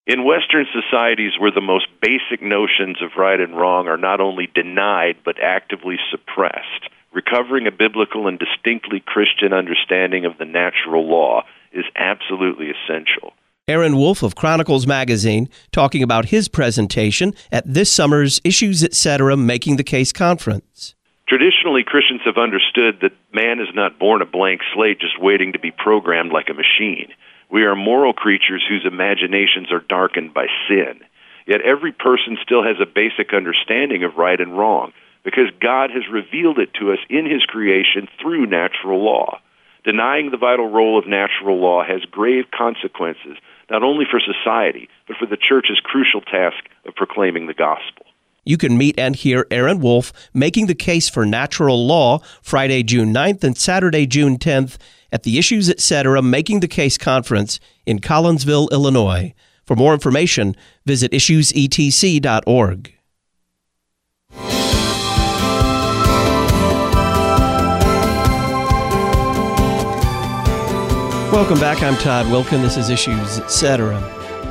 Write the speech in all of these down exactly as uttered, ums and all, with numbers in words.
In Western societies where the most basic notions of right and wrong are not only denied but actively suppressed, recovering a biblical and distinctly Christian understanding of the natural law is absolutely essential. Aaron Wolf of Chronicles Magazine talking about his presentation at this summer's Issues Etc. Making the Case conference. Traditionally, Christians have understood that man is not born a blank slate just waiting to be programmed like a machine. We are moral creatures whose imaginations are darkened by sin. Yet every person still has a basic understanding of right and wrong because God has revealed it to us in His creation through natural law. Denying the vital role of natural law has grave consequences, not only for society, but for the Church's crucial task of proclaiming the gospel. You can meet and hear Aaron Wolf making the case for natural law Friday, June ninth and Saturday, June tenth at the Issues Etc. Making the Case conference in Collinsville, Illinois. For more information, visit issues e t c dot org. Welcome back. I'm Todd Wilkin. This is Issues Etc.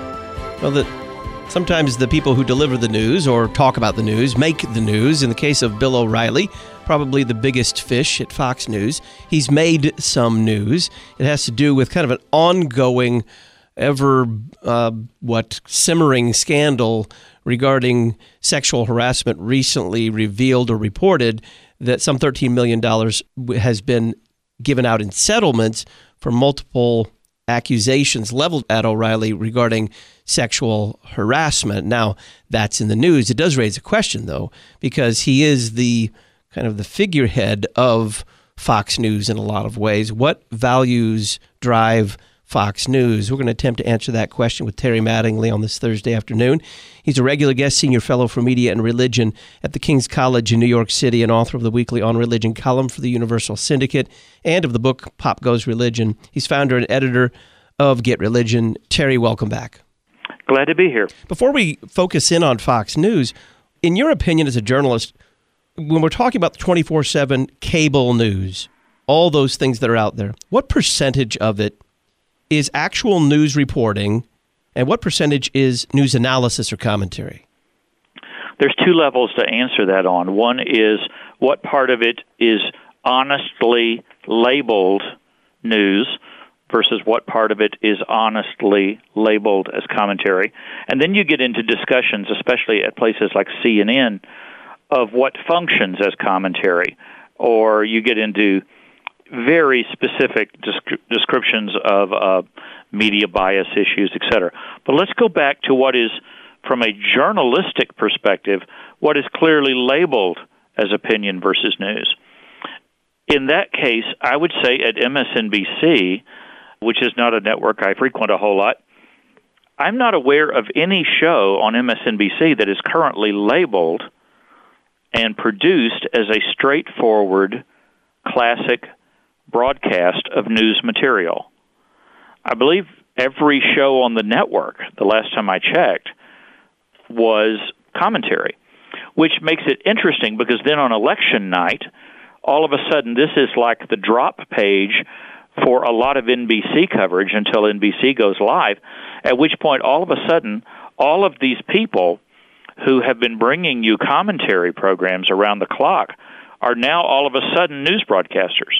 Well, the Sometimes the people who deliver the news or talk about the news make the news. In the case of Bill O'Reilly, probably the biggest fish at Fox News, he's made some news. It has to do with kind of an ongoing, ever, uh, what, simmering scandal regarding sexual harassment recently revealed or reported that some thirteen million dollars has been given out in settlements for multiple accusations leveled at O'Reilly regarding sexual harassment. Now, that's in the news. It does raise a question, though, because he is the kind of the figurehead of Fox News in a lot of ways. What values drive Fox News? We're going to attempt to answer that question with Terry Mattingly on this Thursday afternoon. He's a regular guest senior fellow for media and religion at the King's College in New York City and author of the weekly On Religion column for the Universal Syndicate and of the book Pop Goes Religion. He's founder and editor of Get Religion. Terry, welcome back. Glad to be here. Before we focus in on Fox News, in your opinion as a journalist, when we're talking about the twenty-four seven cable news, all those things that are out there, what percentage of it is actual news reporting and what percentage is news analysis or commentary? There's two levels to answer that on. One is what part of it is honestly labeled news versus what part of it is honestly labeled as commentary. And then you get into discussions, especially at places like C N N, of what functions as commentary, or you get into very specific descri- descriptions of uh, media bias issues, et cetera. But let's go back to what is, from a journalistic perspective, what is clearly labeled as opinion versus news. In that case, I would say at M S N B C, which is not a network I frequent a whole lot, I'm not aware of any show on M S N B C that is currently labeled and produced as a straightforward, classic broadcast of news material. I believe every show on the network, the last time I checked, was commentary, which makes it interesting because then on election night, all of a sudden this is like the drop page for a lot of N B C coverage until N B C goes live, at which point all of a sudden all of these people who have been bringing you commentary programs around the clock are now all of a sudden news broadcasters.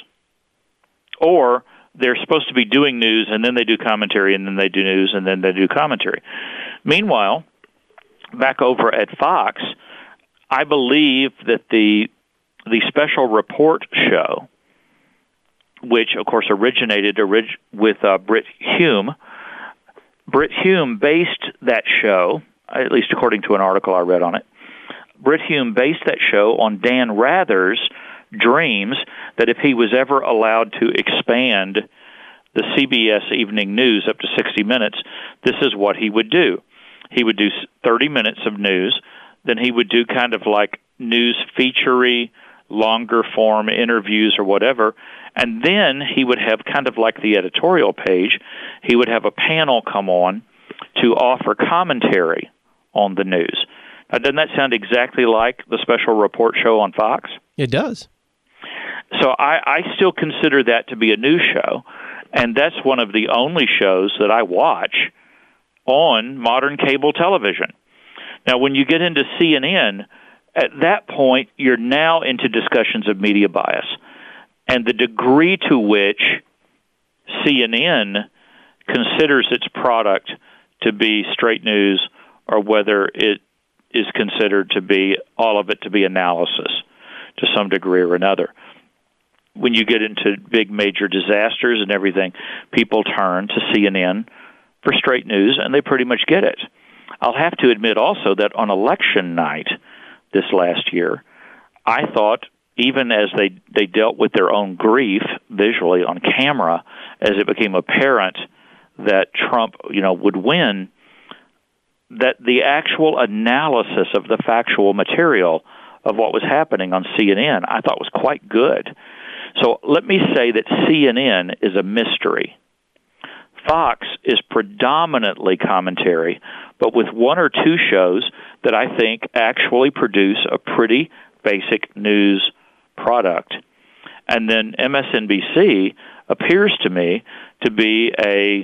Or they're supposed to be doing news, and then they do commentary, and then they do news, and then they do commentary. Meanwhile, back over at Fox, I believe that the the special report show, which, of course, originated orig- with uh, Brit Hume, Brit Hume based that show, at least according to an article I read on it, Brit Hume based that show on Dan Rather's dreams that if he was ever allowed to expand the C B S Evening News up to sixty minutes, this is what he would do. He would do thirty minutes of news, then he would do kind of like news feature-y, longer form interviews or whatever, and then he would have kind of like the editorial page, he would have a panel come on to offer commentary on the news. Now, doesn't that sound exactly like the special report show on Fox? It does. So I, I still consider that to be a news show, and that's one of the only shows that I watch on modern cable television. Now, when you get into C N N, at that point, you're now into discussions of media bias. And the degree to which C N N considers its product to be straight news or whether it is considered to be, all of it to be analysis to some degree or another. When you get into big major disasters and everything, people turn to C N N for straight news, and they pretty much get it. I'll have to admit also that on election night this last year, I thought, even as they, they dealt with their own grief visually on camera, as it became apparent that Trump, you know, would win, that the actual analysis of the factual material of what was happening on C N N, I thought was quite good. So let me say that C N N is a mystery. Fox is predominantly commentary, but with one or two shows that I think actually produce a pretty basic news product. And then M S N B C appears to me to be a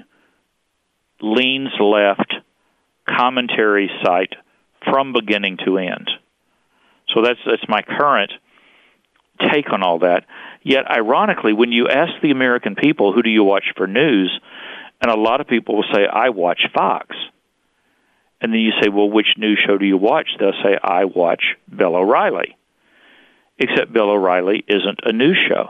leans left commentary site from beginning to end. So that's that's my current take on all that. Yet, ironically, when you ask the American people, who do you watch for news, and a lot of people will say, I watch Fox. And then you say, well, which news show do you watch? They'll say, I watch Bill O'Reilly. Except Bill O'Reilly isn't a news show.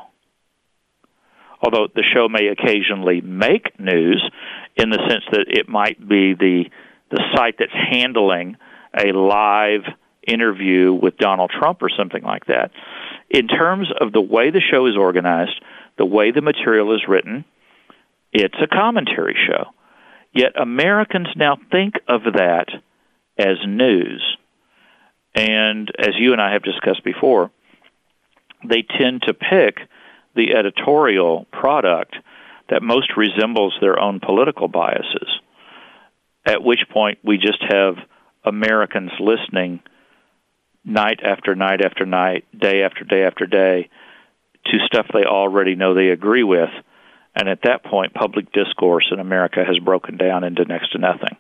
Although the show may occasionally make news in the sense that it might be the the site that's handling a live interview with Donald Trump or something like that. In terms of the way the show is organized, the way the material is written, it's a commentary show. Yet Americans now think of that as news. And as you and I have discussed before, they tend to pick the editorial product that most resembles their own political biases, at which point we just have Americans listening night after night after night, day after day after day, to stuff they already know they agree with. And at that point, public discourse in America has broken down into next to nothing.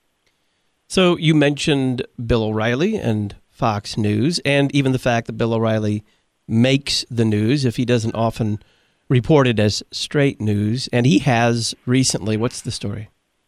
So you mentioned Bill O'Reilly and Fox News, and even the fact that Bill O'Reilly makes the news if he doesn't often report it as straight news. And he has recently. What's the story?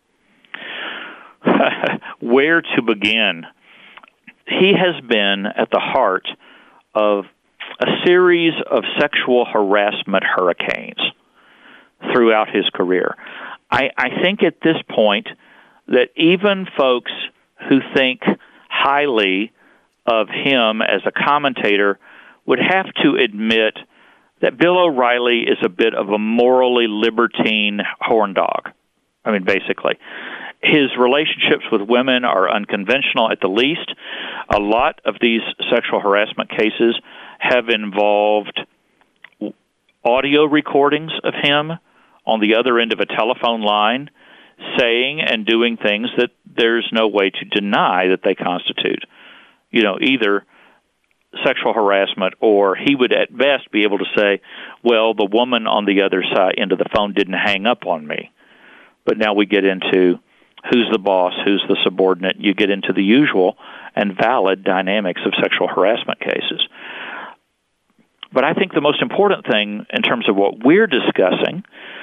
Where to begin? He has been at the heart of a series of sexual harassment hurricanes throughout his career. I, I think at this point that even folks who think highly of him as a commentator would have to admit that Bill O'Reilly is a bit of a morally libertine horn dog. I mean, basically. His relationships with women are unconventional at the least. A lot of these sexual harassment cases have involved audio recordings of him on the other end of a telephone line saying and doing things that there's no way to deny that they constitute, you know, either sexual harassment, or he would at best be able to say, well, the woman on the other side end of the phone didn't hang up on me. But now we get into who's the boss, who's the subordinate. You get into the usual and valid dynamics of sexual harassment cases. But I think the most important thing in terms of what we're discussing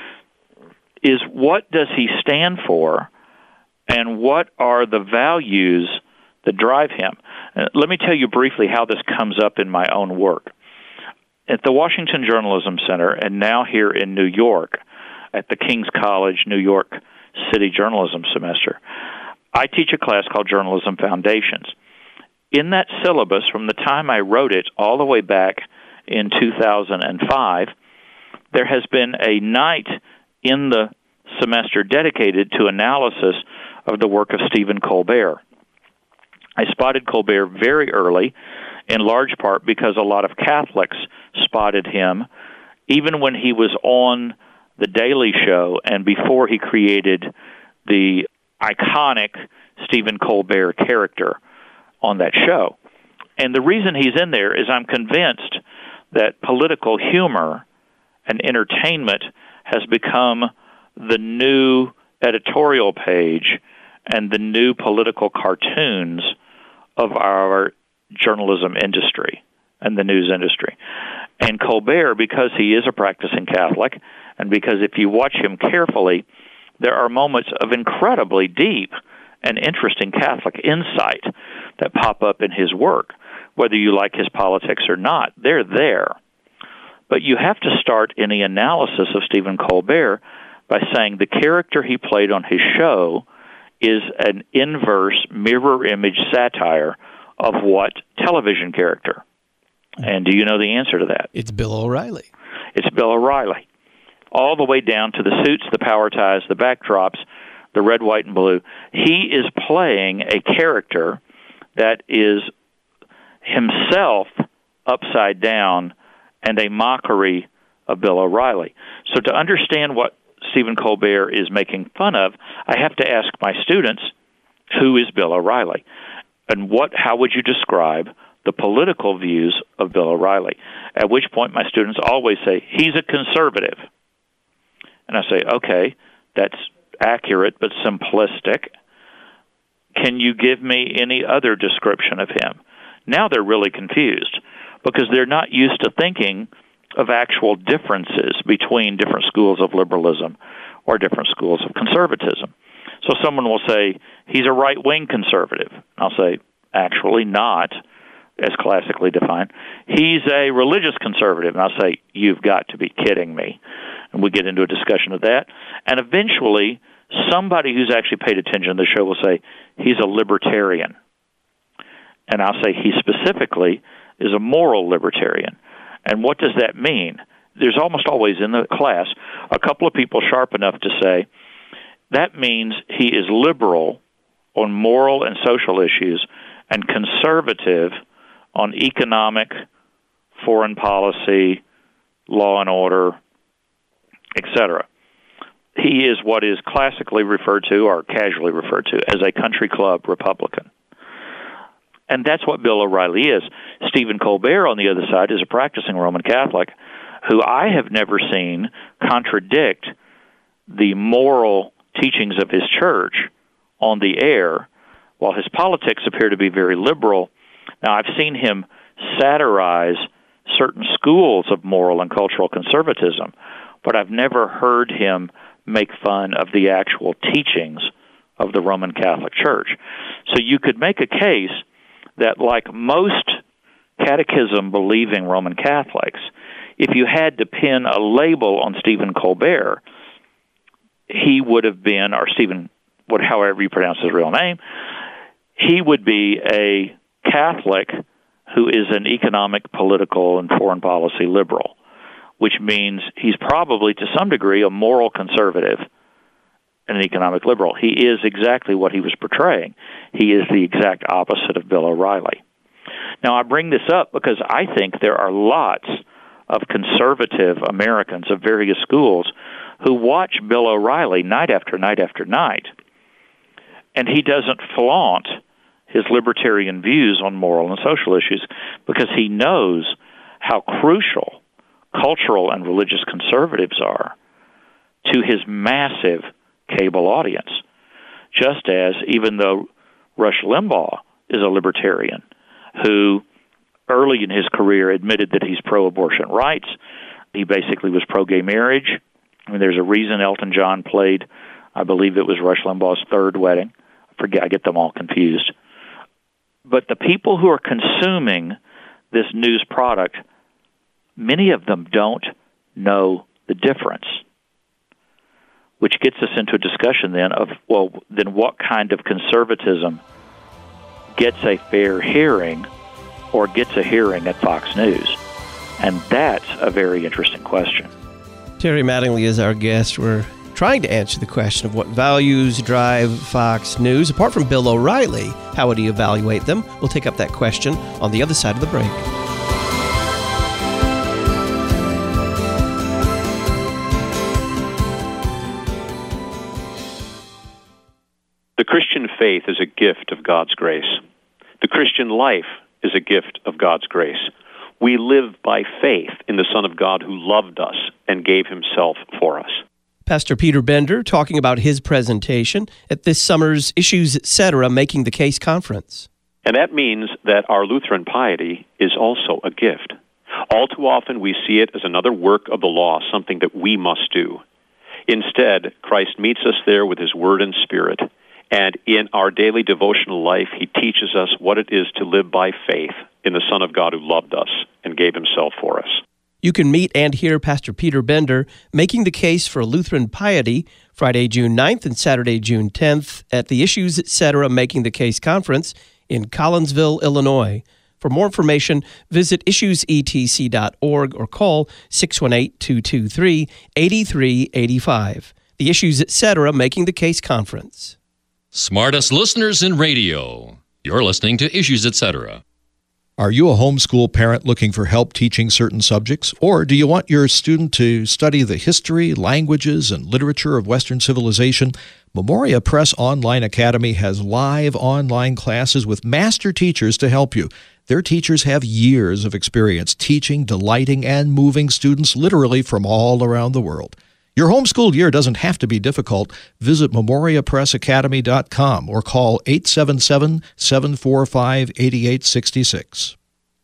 is what does he stand for and what are the values that drive him. Uh, let me tell you briefly how this comes up in my own work. At the Washington Journalism Center, and now here in New York, at the King's College, New York City Journalism Semester, I teach a class called Journalism Foundations. In that syllabus, from the time I wrote it all the way back in two thousand five, there has been a night in the semester dedicated to analysis of the work of Stephen Colbert. I spotted Colbert very early, in large part because a lot of Catholics spotted him, even when he was on The Daily Show and before he created the iconic Stephen Colbert character on that show. And the reason he's in there is I'm convinced that political humor and entertainment has become the new editorial page and the new political cartoons of our journalism industry and the news industry. And Colbert, because he is a practicing Catholic, and because if you watch him carefully, there are moments of incredibly deep and interesting Catholic insight that pop up in his work. Whether you like his politics or not, they're there. But you have to start any analysis of Stephen Colbert by saying the character he played on his show is an inverse mirror image satire of what television character? And do you know the answer to that? It's Bill O'Reilly. It's Bill O'Reilly. All the way down to the suits, the power ties, the backdrops, the red, white, and blue. He is playing a character that is himself upside down and a mockery of Bill O'Reilly. So to understand what Stephen Colbert is making fun of, I have to ask my students, who is Bill O'Reilly? And what? How would you describe the political views of Bill O'Reilly? At which point my students always say, he's a conservative. And I say, okay, that's accurate but simplistic. Can you give me any other description of him? Now they're really confused because they're not used to thinking of actual differences between different schools of liberalism or different schools of conservatism. So someone will say, he's a right-wing conservative. I'll say, actually not, as classically defined. He's a religious conservative. And I'll say, you've got to be kidding me. And we get into a discussion of that. And eventually, somebody who's actually paid attention to the show will say, he's a libertarian. And I'll say he specifically is a moral libertarian. And what does that mean? There's almost always in the class a couple of people sharp enough to say, that means he is liberal on moral and social issues and conservative on economic, foreign policy, law and order, et cetera. He is what is classically referred to or casually referred to as a country club Republican. And that's what Bill O'Reilly is. Stephen Colbert, on the other side, is a practicing Roman Catholic who I have never seen contradict the moral teachings of his church on the air, while his politics appear to be very liberal. Now, I've seen him satirize certain schools of moral and cultural conservatism, but I've never heard him make fun of the actual teachings of the Roman Catholic Church. So you could make a case that, like most catechism-believing Roman Catholics, if you had to pin a label on Stephen Colbert, he would have been, or Stephen, however you pronounce his real name, he would be a Catholic who is an economic, political, and foreign policy liberal, which means he's probably, to some degree, a moral conservative and an economic liberal. He is exactly what he was portraying. He is the exact opposite of Bill O'Reilly. Now, I bring this up because I think there are lots of conservative Americans of various schools who watch Bill O'Reilly night after night after night, and he doesn't flaunt his libertarian views on moral and social issues because he knows how crucial cultural and religious conservatives are to his massive cable audience. Just as, even though Rush Limbaugh is a libertarian who early in his career admitted that he's pro-abortion rights, he basically was pro-gay marriage. I mean, there's a reason Elton John played, I believe it was Rush Limbaugh's third wedding. I forget, I get them all confused. But the people who are consuming this news product, many of them don't know the difference, which gets us into a discussion then of, well, then what kind of conservatism gets a fair hearing or gets a hearing at Fox News? And that's a very interesting question. Terry Mattingly is our guest. We're trying to answer the question of what values drive Fox News. Apart from Bill O'Reilly, how would he evaluate them? We'll take up that question on the other side of the break. The Christian faith is a gift of God's grace. The Christian life is a gift of God's grace. We live by faith in the Son of God who loved us and gave himself for us. Pastor Peter Bender talking about his presentation at this summer's Issues Etc. Making the Case conference. And that means that our Lutheran piety is also a gift. All too often we see it as another work of the law, something that we must do. Instead, Christ meets us there with His Word and Spirit, and in our daily devotional life, He teaches us what it is to live by faith in the Son of God who loved us and gave Himself for us. You can meet and hear Pastor Peter Bender making the case for Lutheran piety Friday, June ninth and Saturday, June tenth at the Issues Etc. Making the Case conference in Collinsville, Illinois. For more information, visit issues e t c dot org or call six one eight, two two three, eight three eight five. The Issues Etc. Making the Case conference. Smartest listeners in radio. You're listening to Issues Etc. Are you a homeschool parent looking for help teaching certain subjects? Or do you want your student to study the history, languages, and literature of Western civilization? Memoria Press Online Academy has live online classes with master teachers to help you. Their teachers have years of experience teaching, delighting, and moving students literally from all around the world. Your homeschool year doesn't have to be difficult. Visit memoria press academy dot com or call eight seven seven, seven four five, eight eight six six.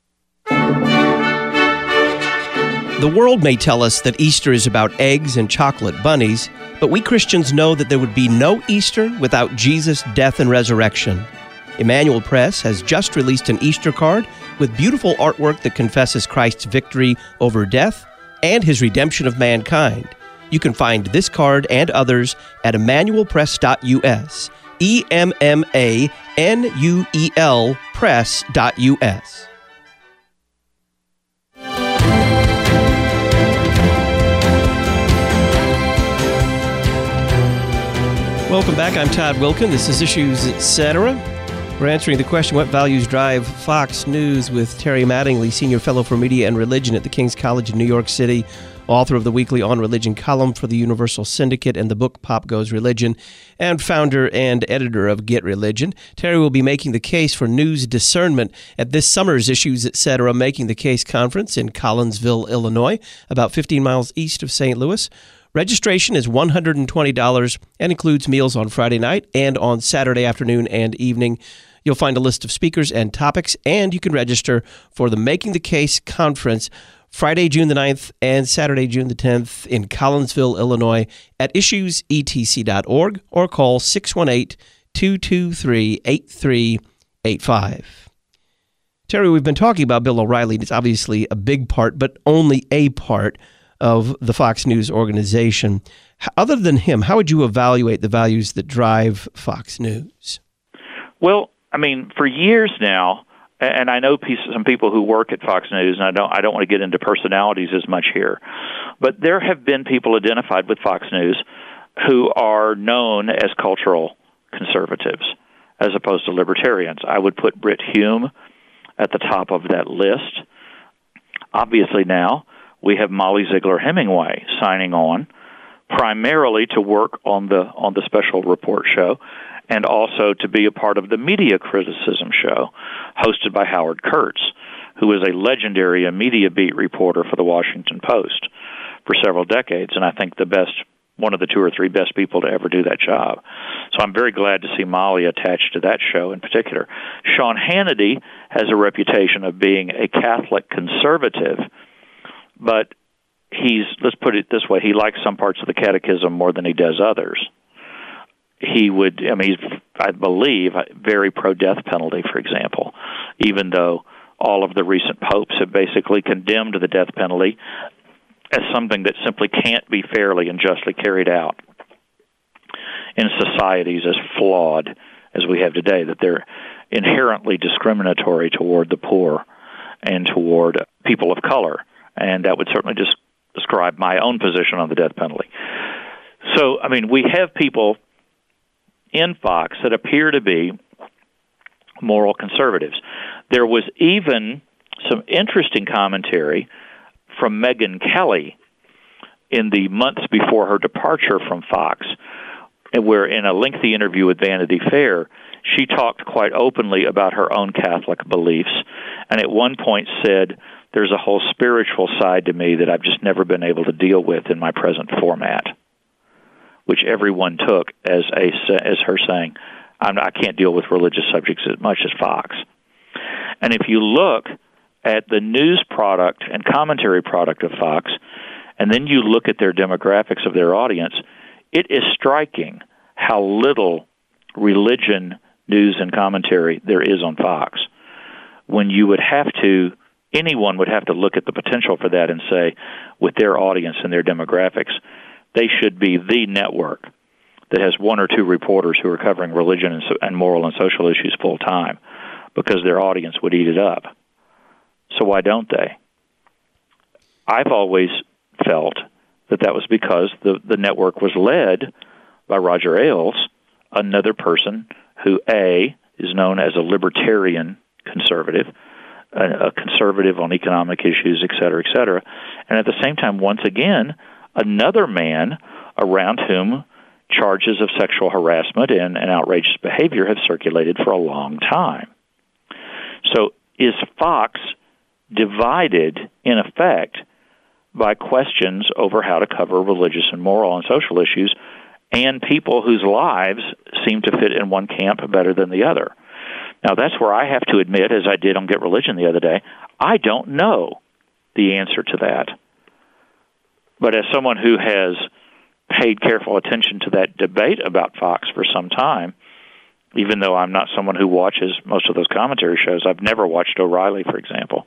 The world may tell us that Easter is about eggs and chocolate bunnies, but we Christians know that there would be no Easter without Jesus' death and resurrection. Emmanuel Press has just released an Easter card with beautiful artwork that confesses Christ's victory over death and His redemption of mankind. You can find this card and others at emmanuel press dot u s. E M M A N U E L press dot U S. Welcome back. I'm Todd Wilkin. This is Issues Etc. We're answering the question, what values drive Fox News, with Terry Mattingly, Senior Fellow for Media and Religion at the King's College in New York City, author of the weekly On Religion column for the Universal Syndicate and the book Pop Goes Religion, and founder and editor of Get Religion. Terry will be making the case for news discernment at this summer's Issues Etc. Making the Case conference in Collinsville, Illinois, about fifteen miles east of Saint Louis. Registration is one hundred twenty dollars and includes meals on Friday night and on Saturday afternoon and evening. You'll find a list of speakers and topics, and you can register for the Making the Case conference Friday, June the ninth and Saturday, June the tenth in Collinsville, Illinois at issues e t c dot org or call six one eight, two two three, eight three eight five. Terry, we've been talking about Bill O'Reilly. It's obviously a big part, but only a part of the Fox News organization. Other than him, how would you evaluate the values that drive Fox News? Well, I mean, for years now, and I know some people who work at Fox News, and I don't I don't want to get into personalities as much here, but there have been people identified with Fox News who are known as cultural conservatives as opposed to libertarians. I would put Brit Hume at the top of that list. Obviously now, we have Molly Ziegler Hemingway signing on primarily to work on the on the special report show, and also to be a part of the media criticism show hosted by Howard Kurtz, who is a legendary media beat reporter for the Washington Post for several decades, and I think the best, one of the two or three best people to ever do that job. So I'm very glad to see Molly attached to that show in particular. Sean Hannity has a reputation of being a Catholic conservative, but he's, let's put it this way, he likes some parts of the catechism more than he does others. He would, I mean, he's, I believe, very pro-death penalty, for example, even though all of the recent popes have basically condemned the death penalty as something that simply can't be fairly and justly carried out in societies as flawed as we have today, that they're inherently discriminatory toward the poor and toward people of color. And that would certainly just describe my own position on the death penalty. So, I mean, we have people in Fox that appear to be moral conservatives. There was even some interesting commentary from Megyn Kelly in the months before her departure from Fox, where in a lengthy interview with Vanity Fair, she talked quite openly about her own Catholic beliefs, and at one point said, there's a whole spiritual side to me that I've just never been able to deal with in my present format. which everyone took as a as her saying, I'm not, I can't deal with religious subjects as much as Fox. And if you look at the news product and commentary product of Fox, and then you look at their demographics of their audience, it is striking how little religion news and commentary there is on Fox. When you would have to, anyone would have to look at the potential for that and say, with their audience and their demographics, they should be the network that has one or two reporters who are covering religion and, so, and moral and social issues full time, because their audience would eat it up. So why don't they? I've always felt that that was because the, the network was led by Roger Ailes, another person who, A, is known as a libertarian conservative, a, a conservative on economic issues, et cetera, et cetera, and at the same time, once again, another man around whom charges of sexual harassment and, and outrageous behavior have circulated for a long time. So is Fox divided, in effect, by questions over how to cover religious and moral and social issues, and people whose lives seem to fit in one camp better than the other? Now, that's where I have to admit, as I did on Get Religion the other day, I don't know the answer to that. But as someone who has paid careful attention to that debate about Fox for some time, even though I'm not someone who watches most of those commentary shows, I've never watched O'Reilly, for example,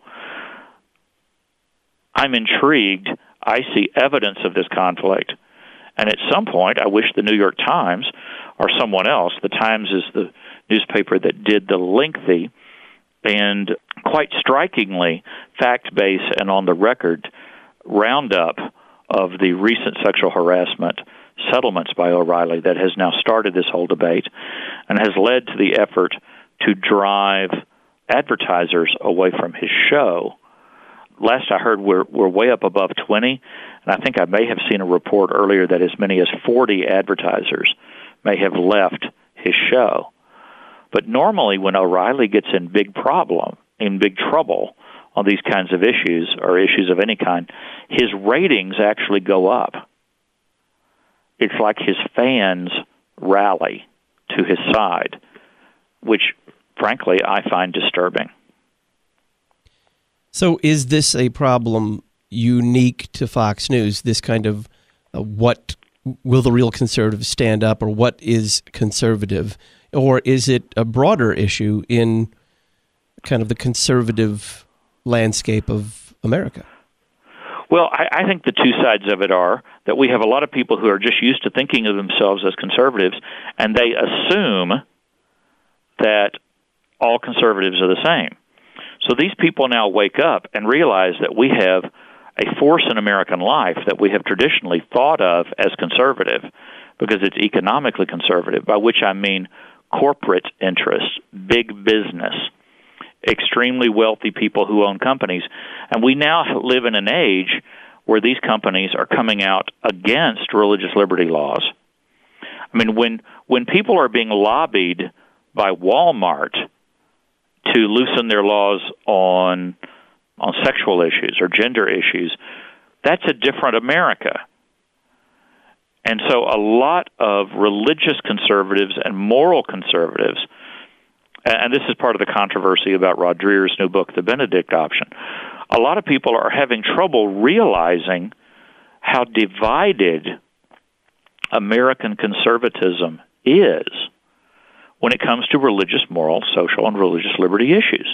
I'm intrigued. I see evidence of this conflict. And at some point, I wish the New York Times or someone else, the Times is the newspaper that did the lengthy and quite strikingly fact-based and on-the-record roundup of the recent sexual harassment settlements by O'Reilly that has now started this whole debate and has led to the effort to drive advertisers away from his show. Last I heard, we're we're way up above twenty, and I think I may have seen a report earlier that as many as forty advertisers may have left his show. But normally when O'Reilly gets in big problem, in big trouble on these kinds of issues or issues of any kind, his ratings actually go up. It's like his fans rally to his side, which, frankly, I find disturbing. So is this a problem unique to Fox News, this kind of uh, what will the real conservatives stand up, or what is conservative? Or is it a broader issue in kind of the conservative landscape of America? Well, I, I think the two sides of it are that we have a lot of people who are just used to thinking of themselves as conservatives, and they assume that all conservatives are the same. So these people now wake up and realize that we have a force in American life that we have traditionally thought of as conservative because it's economically conservative, by which I mean corporate interests, big business, extremely wealthy people who own companies. And we now live in an age where these companies are coming out against religious liberty laws. I mean, when when people are being lobbied by Walmart to loosen their laws on on sexual issues or gender issues, that's a different America. And so a lot of religious conservatives and moral conservatives, and this is part of the controversy about Rod Dreher's new book, The Benedict Option, a lot of people are having trouble realizing how divided American conservatism is when it comes to religious, moral, social, and religious liberty issues.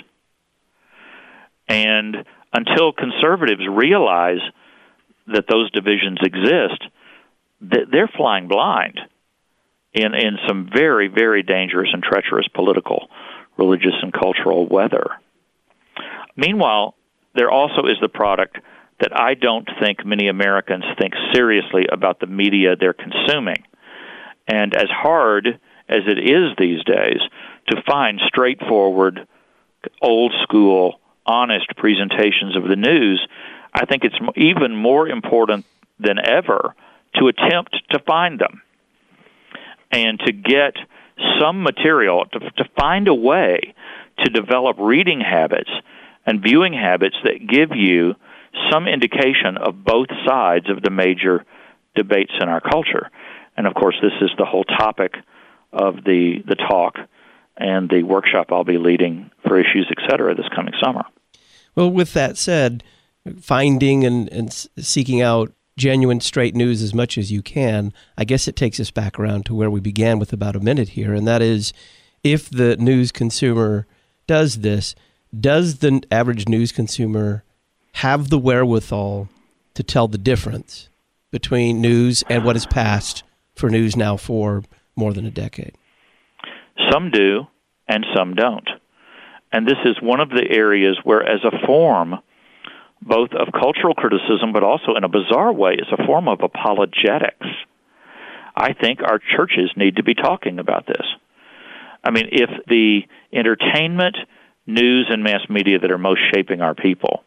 And until conservatives realize that those divisions exist, they're flying blind in, in some very, very dangerous and treacherous political, religious, and cultural weather. Meanwhile, there also is the product that I don't think many Americans think seriously about the media they're consuming. And as hard as it is these days to find straightforward, old-school, honest presentations of the news, I think it's even more important than ever to attempt to find them and to get some material, to, to find a way to develop reading habits and viewing habits that give you some indication of both sides of the major debates in our culture. And, of course, this is the whole topic of the, the talk and the workshop I'll be leading for Issues, et cetera, this coming summer. Well, with that said, finding and, and seeking out genuine, straight news as much as you can, I guess it takes us back around to where we began with about a minute here, and that is, if the news consumer does this, does the average news consumer have the wherewithal to tell the difference between news and what is past for news now for more than a decade? Some do, and some don't. And this is one of the areas where, as a form both of cultural criticism, but also in a bizarre way, is a form of apologetics. I think our churches need to be talking about this. I mean, if the entertainment, news, and mass media that are most shaping our people,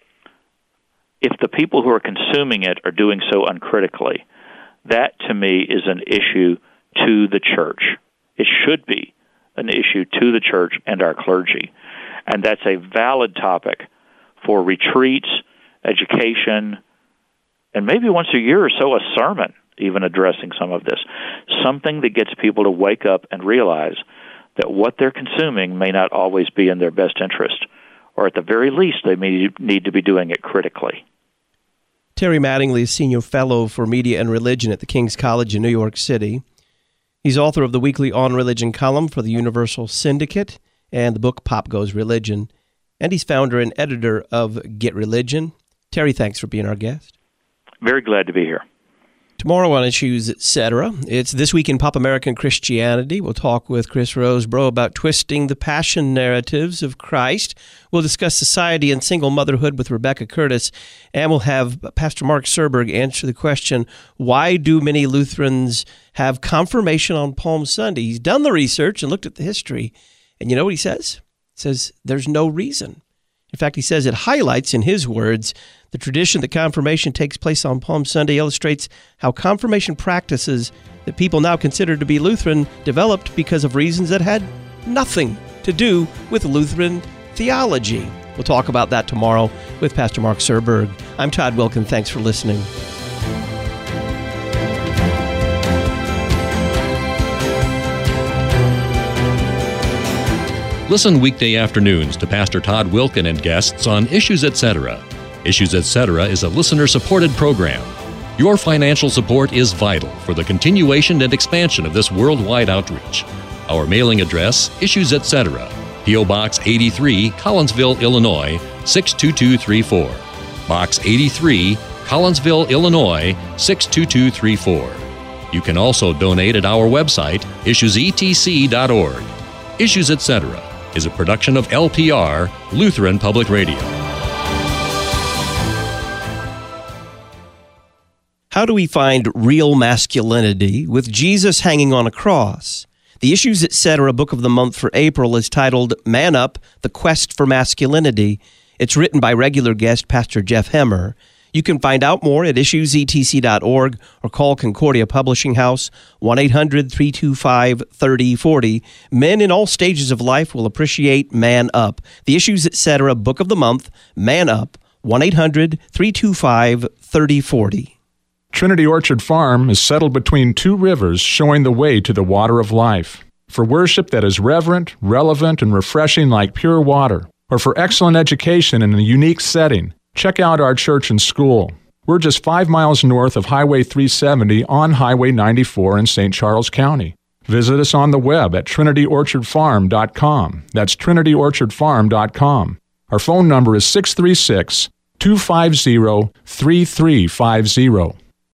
if the people who are consuming it are doing so uncritically, that to me is an issue to the church. It should be an issue to the church and our clergy. And that's a valid topic for retreats, education, and maybe once a year or so a sermon even addressing some of this. Something that gets people to wake up and realize that what they're consuming may not always be in their best interest, or at the very least they may need to be doing it critically. Terry Mattingly is Senior Fellow for Media and Religion at the King's College in New York City. He's author of the weekly On Religion column for the Universal Syndicate and the book Pop Goes Religion. And he's founder and editor of Get Religion. Terry, thanks for being our guest. Very glad to be here. Tomorrow on Issues, et cetera, it's This Week in Pop American Christianity. We'll talk with Chris Rosebrough about twisting the passion narratives of Christ. We'll discuss society and single motherhood with Rebecca Curtis. And we'll have Pastor Mark Serberg answer the question, why do many Lutherans have confirmation on Palm Sunday? He's done the research and looked at the history. And you know what he says? He says there's no reason. In fact, he says it highlights, in his words, the tradition that confirmation takes place on Palm Sunday illustrates how confirmation practices that people now consider to be Lutheran developed because of reasons that had nothing to do with Lutheran theology. We'll talk about that tomorrow with Pastor Mark Serberg. I'm Todd Wilken. Thanks for listening. Listen weekday afternoons to Pastor Todd Wilken and guests on Issues, et cetera. Issues, et cetera is a listener-supported program. Your financial support is vital for the continuation and expansion of this worldwide outreach. Our mailing address, Issues, et cetera, P O. Box eighty-three, Collinsville, Illinois, six two two three four. Box eighty-three, Collinsville, Illinois, six two two three four. You can also donate at our website, issues e t c dot org. Issues, et cetera is a production of L P R, Lutheran Public Radio. How do we find real masculinity with Jesus hanging on a cross? The Issues, et cetera book of the month for April is titled Man Up, The Quest for Masculinity. It's written by regular guest Pastor Jeff Hemmer. You can find out more at issues e t c dot org or call Concordia Publishing House, one eight hundred three two five three oh four oh. Men in all stages of life will appreciate Man Up. The Issues, et cetera book of the month, Man Up, one eight hundred three two five three oh four oh. Trinity Orchard Farm is settled between two rivers, showing the way to the water of life. For worship that is reverent, relevant, and refreshing like pure water, or for excellent education in a unique setting, check out our church and school. We're just five miles north of Highway three seventy on Highway ninety-four in Saint Charles County. Visit us on the web at trinity orchard farm dot com. That's trinity orchard farm dot com. Our phone number is six three six, two five zero, three three five zero.